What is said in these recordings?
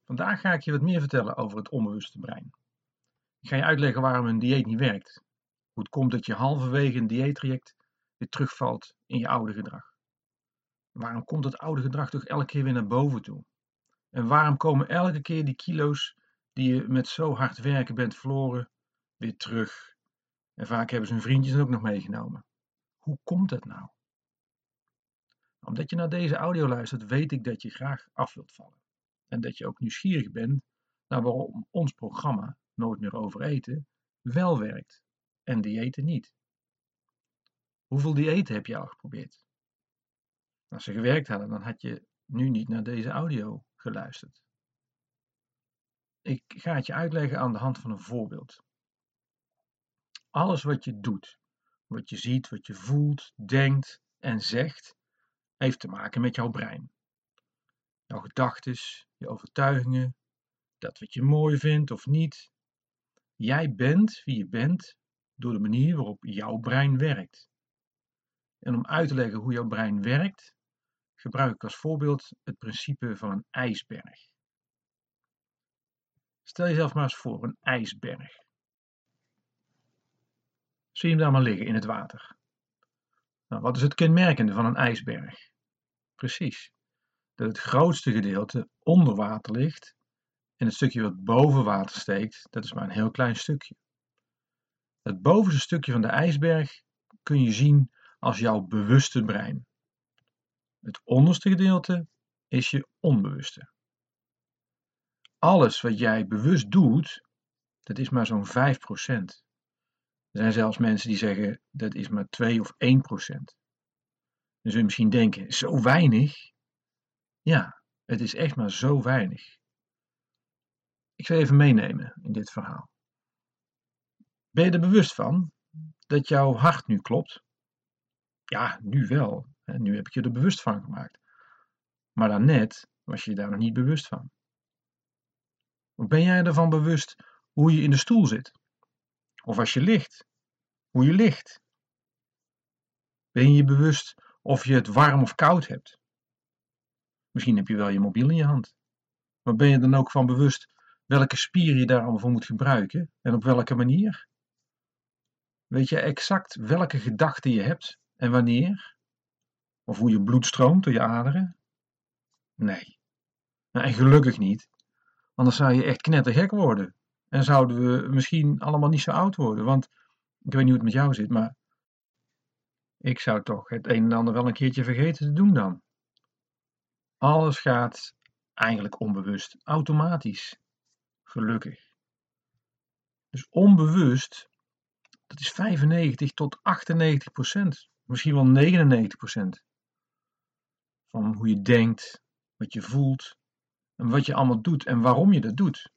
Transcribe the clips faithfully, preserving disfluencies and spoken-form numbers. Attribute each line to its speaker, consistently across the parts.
Speaker 1: Vandaag ga ik je wat meer vertellen over het onbewuste brein. Ik ga je uitleggen waarom een dieet niet werkt. Hoe het komt dat je halverwege een dieettraject weer terugvalt in je oude gedrag. Waarom komt dat oude gedrag toch elke keer weer naar boven toe? En waarom komen elke keer die kilo's die je met zo hard werken bent verloren weer terug? En vaak hebben ze hun vriendjes ook nog meegenomen. Hoe komt dat nou? Omdat je naar deze audio luistert, weet ik dat je graag af wilt vallen. En dat je ook nieuwsgierig bent naar waarom ons programma Nooit meer over eten wel werkt en diëten niet. Hoeveel diëten heb je al geprobeerd? Als ze gewerkt hadden, dan had je nu niet naar deze audio geluisterd. Ik ga het je uitleggen aan de hand van een voorbeeld. Alles wat je doet, wat je ziet, wat je voelt, denkt en zegt, heeft te maken met jouw brein. Jouw gedachten, je overtuigingen, dat wat je mooi vindt of niet. Jij bent wie je bent door de manier waarop jouw brein werkt. En om uit te leggen hoe jouw brein werkt, gebruik ik als voorbeeld het principe van een ijsberg. Stel jezelf maar eens voor, een ijsberg. Zie je hem daar maar liggen in het water. Nou, wat is het kenmerkende van een ijsberg? Precies, dat het grootste gedeelte onder water ligt en het stukje wat boven water steekt, dat is maar een heel klein stukje. Het bovenste stukje van de ijsberg kun je zien als jouw bewuste brein. Het onderste gedeelte is je onbewuste. Alles wat jij bewust doet, dat is maar zo'n vijf procent. Er zijn zelfs mensen die zeggen dat is maar twee of één procent. Dan zul je misschien denken, zo weinig? Ja, het is echt maar zo weinig. Ik zal je even meenemen in dit verhaal. Ben je er bewust van dat jouw hart nu klopt? Ja, nu wel. Nu heb ik je er bewust van gemaakt. Maar daarnet was je daar nog niet bewust van. Ben jij ervan bewust hoe je in de stoel zit? Of als je ligt, hoe je ligt? Ben je je bewust of je het warm of koud hebt? Misschien heb je wel je mobiel in je hand. Maar ben je dan ook van bewust welke spier je daar allemaal voor moet gebruiken en op welke manier? Weet je exact welke gedachten je hebt en wanneer? Of hoe je bloed stroomt door je aderen? Nee. Nou, en gelukkig niet. Anders zou je echt knettergek worden. En zouden we misschien allemaal niet zo oud worden. Want ik weet niet hoe het met jou zit, maar ik zou toch het een en ander wel een keertje vergeten te doen dan. Alles gaat eigenlijk onbewust, automatisch. Gelukkig. Dus onbewust, dat is vijfennegentig tot achtennegentig procent. Misschien wel negenennegentig procent. Van hoe je denkt, wat je voelt en wat je allemaal doet en waarom je dat doet.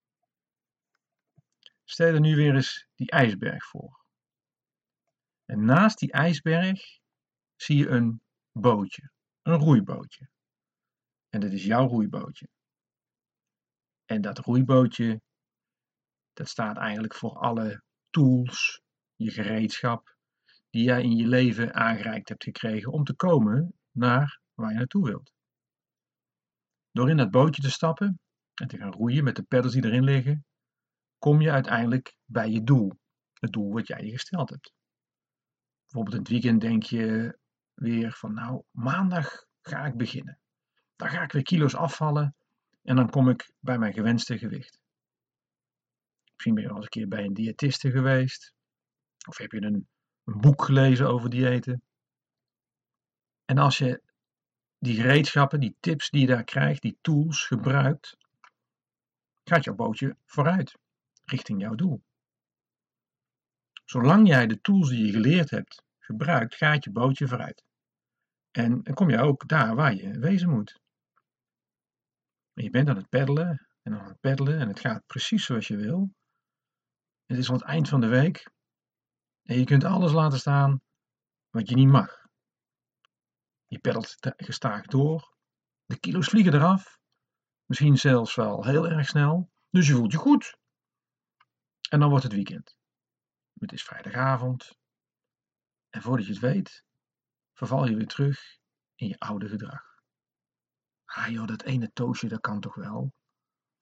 Speaker 1: Stel je nu weer eens die ijsberg voor. En naast die ijsberg zie je een bootje, een roeibootje. En dat is jouw roeibootje. En dat roeibootje, dat staat eigenlijk voor alle tools, je gereedschap, die jij in je leven aangereikt hebt gekregen om te komen naar waar je naartoe wilt. Door in dat bootje te stappen en te gaan roeien met de peddels die erin liggen, kom je uiteindelijk bij je doel. Het doel wat jij je gesteld hebt. Bijvoorbeeld in het weekend denk je weer van nou, maandag ga ik beginnen. Dan ga ik weer kilo's afvallen en dan kom ik bij mijn gewenste gewicht. Misschien ben je al eens een keer bij een diëtiste geweest. Of heb je een, een boek gelezen over diëten. En als je die gereedschappen, die tips die je daar krijgt, die tools gebruikt, gaat jouw bootje vooruit, richting jouw doel. Zolang jij de tools die je geleerd hebt gebruikt, gaat je bootje vooruit. En dan kom je ook daar waar je wezen moet. En je bent aan het peddelen en aan het peddelen en het gaat precies zoals je wil. Het is al het eind van de week en je kunt alles laten staan wat je niet mag. Je peddelt gestaag door, de kilo's vliegen eraf, misschien zelfs wel heel erg snel, dus je voelt je goed. En dan wordt het weekend. Het is vrijdagavond en voordat je het weet, verval je weer terug in je oude gedrag. Ah joh, dat ene toastje, dat kan toch wel?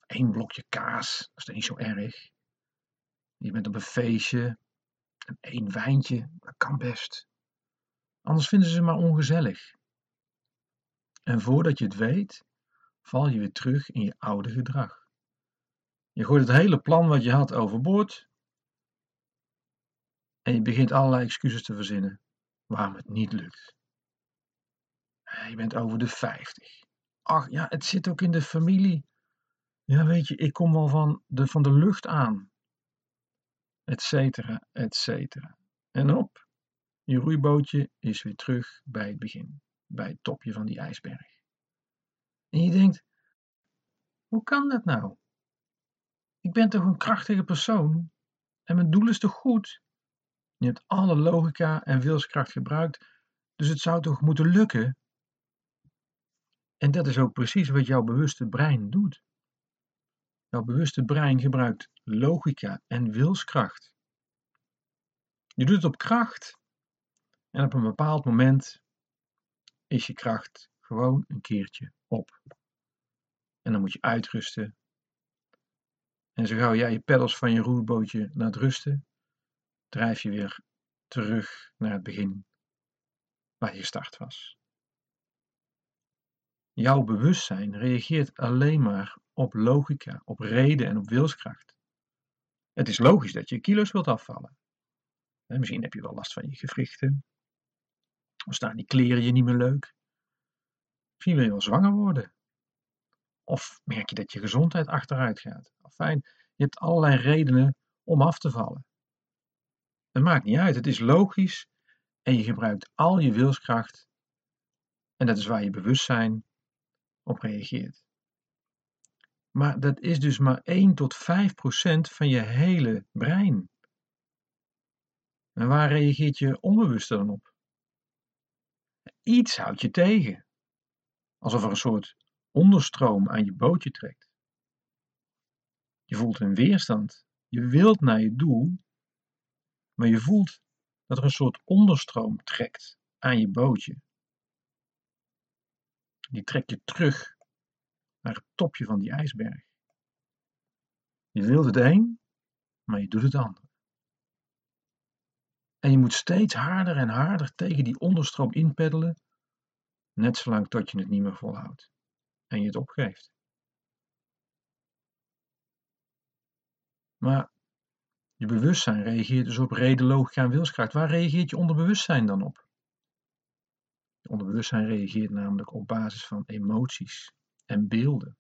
Speaker 1: één blokje kaas, dat is dan niet zo erg. Je bent op een feestje en één wijntje, dat kan best. Anders vinden ze maar ongezellig. En voordat je het weet, val je weer terug in je oude gedrag. Je gooit het hele plan wat je had overboord en je begint allerlei excuses te verzinnen waarom het niet lukt. Je bent over de vijftig. Ach ja, het zit ook in de familie. Ja, weet je, ik kom wel van de, van de lucht aan. Etcetera, etcetera. En op, je roeibootje is weer terug bij het begin, bij het topje van die ijsberg. En je denkt, hoe kan dat nou? Ik ben toch een krachtige persoon en mijn doel is toch goed? Je hebt alle logica en wilskracht gebruikt, dus het zou toch moeten lukken? En dat is ook precies wat jouw bewuste brein doet. Jouw bewuste brein gebruikt logica en wilskracht. Je doet het op kracht en op een bepaald moment is je kracht gewoon een keertje op. En dan moet je uitrusten. En zo gauw jij je peddels van je roeibootje laat rusten, drijf je weer terug naar het begin waar je gestart was. Jouw bewustzijn reageert alleen maar op logica, op reden en op wilskracht. Het is logisch dat je kilo's wilt afvallen. Misschien heb je wel last van je gewrichten. Of staan die kleren je niet meer leuk. Misschien wil je wel zwanger worden. Of merk je dat je gezondheid achteruit gaat. Fijn, je hebt allerlei redenen om af te vallen. Het maakt niet uit, het is logisch en je gebruikt al je wilskracht. En dat is waar je bewustzijn op reageert. Maar dat is dus maar één tot vijf procent van je hele brein. En waar reageert je onbewust dan op? Iets houdt je tegen. Alsof er een soort onderstroom aan je bootje trekt. Je voelt een weerstand. Je wilt naar je doel, maar je voelt dat er een soort onderstroom trekt aan je bootje. Die trekt je terug naar het topje van die ijsberg. Je wilt het een, maar je doet het ander. En je moet steeds harder en harder tegen die onderstroom inpeddelen, net zolang tot je het niet meer volhoudt en je het opgeeft. Maar je bewustzijn reageert dus op reden, logica en wilskracht. Waar reageert je onderbewustzijn dan op? Je onderbewustzijn reageert namelijk op basis van emoties en beelden.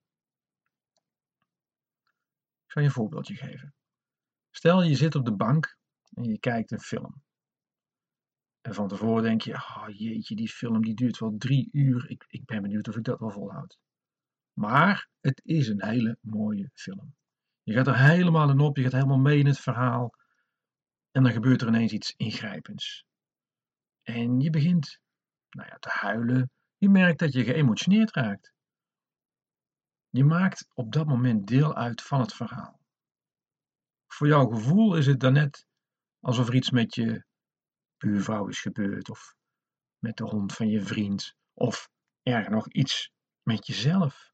Speaker 1: Ik zal je een voorbeeldje geven. Stel je zit op de bank en je kijkt een film. En van tevoren denk je, oh jeetje, die film die duurt wel drie uur. Ik, ik ben benieuwd of ik dat wel volhoud. Maar het is een hele mooie film. Je gaat er helemaal in op, je gaat helemaal mee in het verhaal. En dan gebeurt er ineens iets ingrijpends. En je begint nou ja, te huilen. Je merkt dat je geëmotioneerd raakt. Je maakt op dat moment deel uit van het verhaal. Voor jouw gevoel is het dan net alsof er iets met je buurvrouw is gebeurd. Of met de hond van je vriend. Of erger nog iets met jezelf.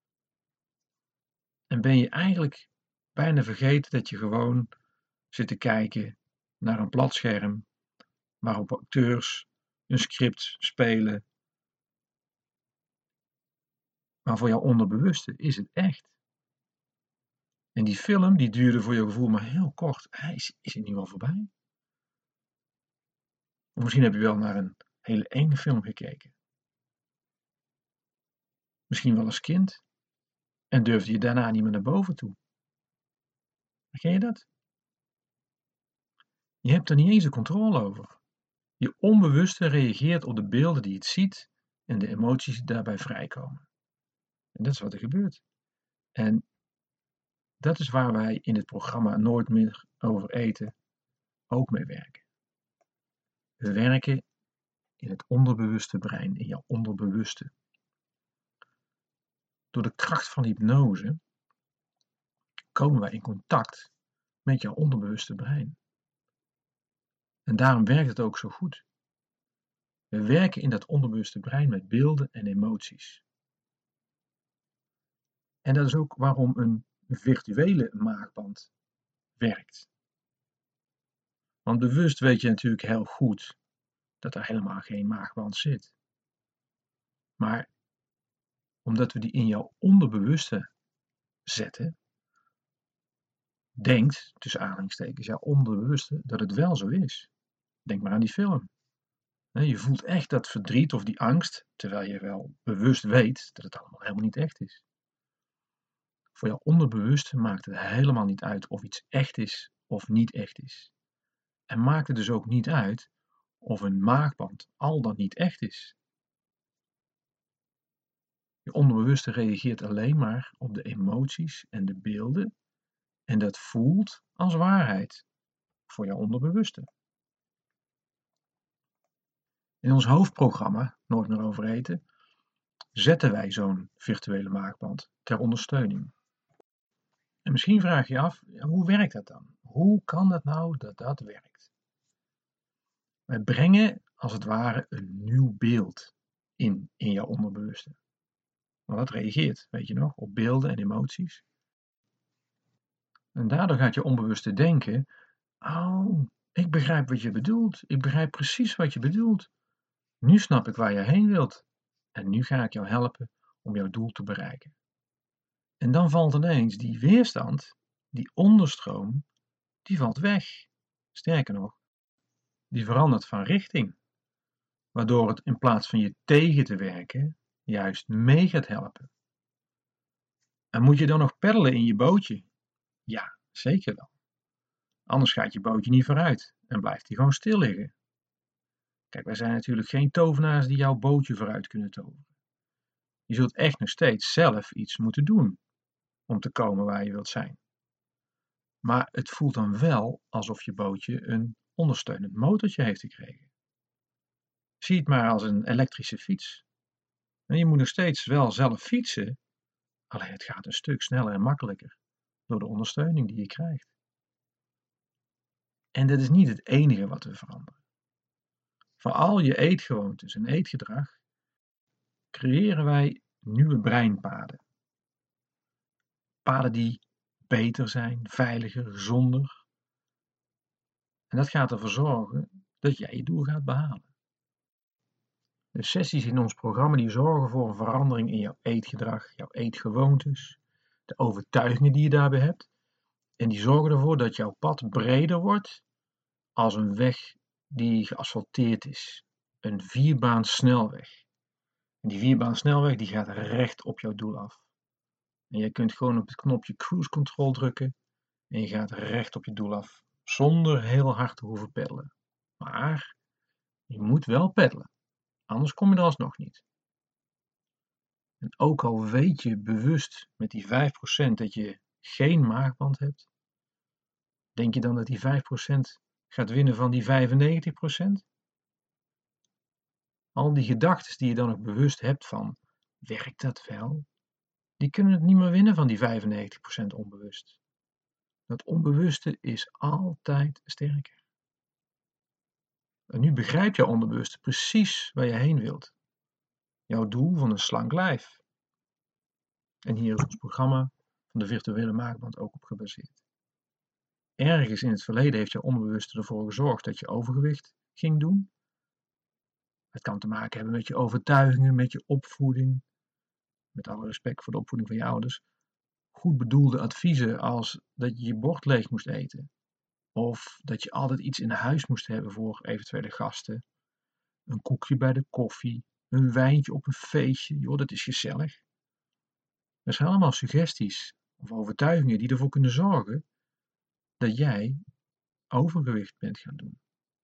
Speaker 1: En ben je eigenlijk bijna vergeten dat je gewoon zit te kijken naar een plat scherm waarop acteurs een script spelen. Maar voor jouw onderbewuste is het echt. En die film die duurde voor je gevoel maar heel kort. Hij is, is het nu al voorbij? Of misschien heb je wel naar een hele enge film gekeken. Misschien wel als kind. En durfde je daarna niet meer naar boven toe. Herken je dat? Je hebt er niet eens de controle over. Je onbewuste reageert op de beelden die het ziet en de emoties die daarbij vrijkomen. En dat is wat er gebeurt. En dat is waar wij in het programma Nooit meer over eten ook mee werken. We werken in het onderbewuste brein, in jouw onderbewuste. Door de kracht van hypnose komen wij in contact met jouw onderbewuste brein. En daarom werkt het ook zo goed. We werken in dat onderbewuste brein met beelden en emoties. En dat is ook waarom een virtuele maagband werkt. Want bewust weet je natuurlijk heel goed dat er helemaal geen maagband zit. Maar omdat we die in jouw onderbewuste zetten, denkt, tussen aanhalingstekens, jouw onderbewuste, dat het wel zo is. Denk maar aan die film. Je voelt echt dat verdriet of die angst, terwijl je wel bewust weet dat het allemaal helemaal niet echt is. Voor jouw onderbewuste maakt het helemaal niet uit of iets echt is of niet echt is. En maakt het dus ook niet uit of een maagband al dan niet echt is. Je onderbewuste reageert alleen maar op de emoties en de beelden en dat voelt als waarheid voor jouw onderbewuste. In ons hoofdprogramma, Nooit meer over eten, zetten wij zo'n virtuele maagband ter ondersteuning. En misschien vraag je je af, hoe werkt dat dan? Hoe kan dat nou dat dat werkt? Wij brengen als het ware een nieuw beeld in, in jouw onderbewuste. Want dat reageert, weet je nog, op beelden en emoties. En daardoor gaat je onbewuste denken, oh, ik begrijp wat je bedoelt. Ik begrijp precies wat je bedoelt. Nu snap ik waar je heen wilt. En nu ga ik jou helpen om jouw doel te bereiken. En dan valt ineens die weerstand, die onderstroom, die valt weg. Sterker nog, die verandert van richting. Waardoor het in plaats van je tegen te werken, juist mee gaat helpen. En moet je dan nog peddelen in je bootje? Ja, zeker wel. Anders gaat je bootje niet vooruit en blijft hij gewoon stil liggen. Kijk, wij zijn natuurlijk geen tovenaars die jouw bootje vooruit kunnen toveren. Je zult echt nog steeds zelf iets moeten doen om te komen waar je wilt zijn. Maar het voelt dan wel alsof je bootje een ondersteunend motortje heeft gekregen. Zie het maar als een elektrische fiets. En je moet nog steeds wel zelf fietsen, alleen het gaat een stuk sneller en makkelijker door de ondersteuning die je krijgt. En dat is niet het enige wat we veranderen. Voor al je eetgewoontes en eetgedrag creëren wij nieuwe breinpaden. Paden die beter zijn, veiliger, gezonder. En dat gaat ervoor zorgen dat jij je doel gaat behalen. De sessies in ons programma die zorgen voor een verandering in jouw eetgedrag, jouw eetgewoontes, de overtuigingen die je daarbij hebt. En die zorgen ervoor dat jouw pad breder wordt als een weg die geasfalteerd is. Een vierbaan snelweg. En die vierbaan snelweg die gaat recht op jouw doel af. En je kunt gewoon op het knopje cruise control drukken en je gaat recht op je doel af. Zonder heel hard te hoeven peddelen. Maar je moet wel peddelen. Anders kom je er alsnog niet. En ook al weet je bewust met die vijf procent dat je geen maagband hebt, denk je dan dat die vijf procent gaat winnen van die vijfennegentig procent? Al die gedachten die je dan ook bewust hebt van, werkt dat wel? Die kunnen het niet meer winnen van die vijfennegentig procent onbewust. Dat onbewuste is altijd sterker. En nu begrijpt jouw onbewuste precies waar je heen wilt. Jouw doel van een slank lijf. En hier is ons programma van de virtuele maagband ook op gebaseerd. Ergens in het verleden heeft jouw onbewuste ervoor gezorgd dat je overgewicht ging doen. Het kan te maken hebben met je overtuigingen, met je opvoeding. Met alle respect voor de opvoeding van je ouders. Goed bedoelde adviezen als dat je je bord leeg moest eten. Of dat je altijd iets in huis moest hebben voor eventuele gasten. Een koekje bij de koffie. Een wijntje op een feestje. Joh, dat is gezellig. Dat zijn allemaal suggesties of overtuigingen die ervoor kunnen zorgen dat jij overgewicht bent gaan doen.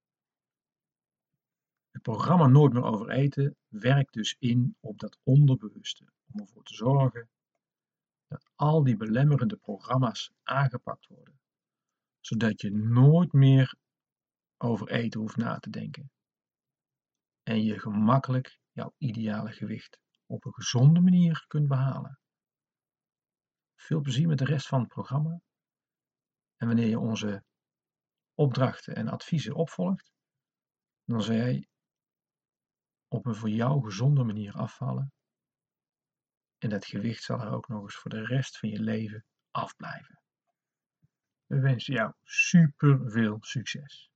Speaker 1: Het programma Nooit meer over eten werkt dus in op dat onderbewuste. Om ervoor te zorgen dat al die belemmerende programma's aangepakt worden. Zodat je nooit meer over eten hoeft na te denken. En je gemakkelijk jouw ideale gewicht op een gezonde manier kunt behalen. Veel plezier met de rest van het programma. En wanneer je onze opdrachten en adviezen opvolgt, dan zal jij op een voor jou gezonde manier afvallen En dat gewicht zal er ook nog eens voor de rest van je leven afblijven. We wensen jou super veel succes.